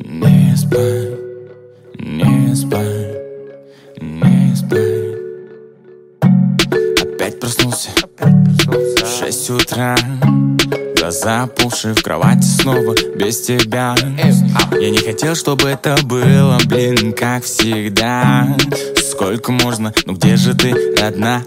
Не спать, не спать, не спать. Опять проснулся в 6 утра. Глаза опухшие, в кровати снова без тебя. Я не хотел, чтобы это было, блин, как всегда. Сколько можно, ну где же ты, родная?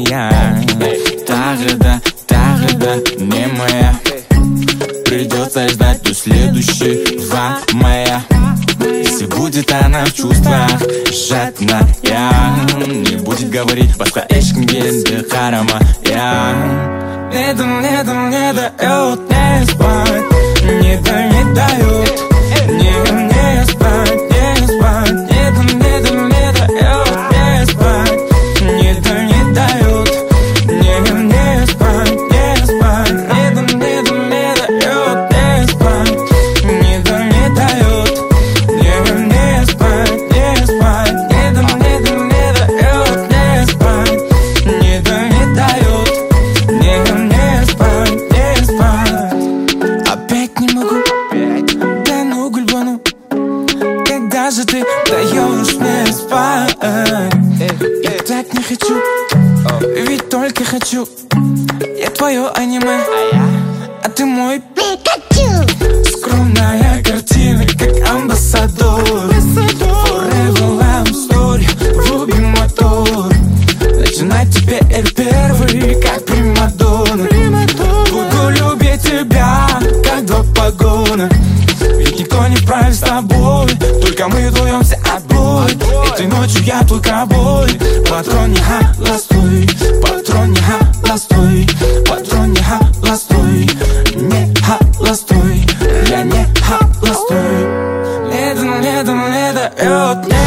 Тагда, не моя. Придется ждать до следующего мая. Если будет она в чувствах жадная, не будет говорить «Баска эшкин генде харама». Не дает не спать, не дает, не спать, не спать. Не дает не спать, не дает, не спать, не спать. Не дает не спать, не дает, не спать, не спать. Не дает не спать, не дает, не спать, не спать. Опять не могу, дай ногу львану. Когда же ты даешь мне спать? Я так не хочу, ведь только хочу. Я твое аниме, а ты мой Пикачу. Скромная картина, как амбассадор. Forever love story, вруби мотор. Начинать теперь первый, как примадонна. Буду любить тебя, как два погона. Ведь никто не вправе с тобой, только мы дуемся от боли. Этой ночью я только боль. Патрон не холостой, патрон не холостой, патрон не холостой, не холостой, я не холостой. Не дает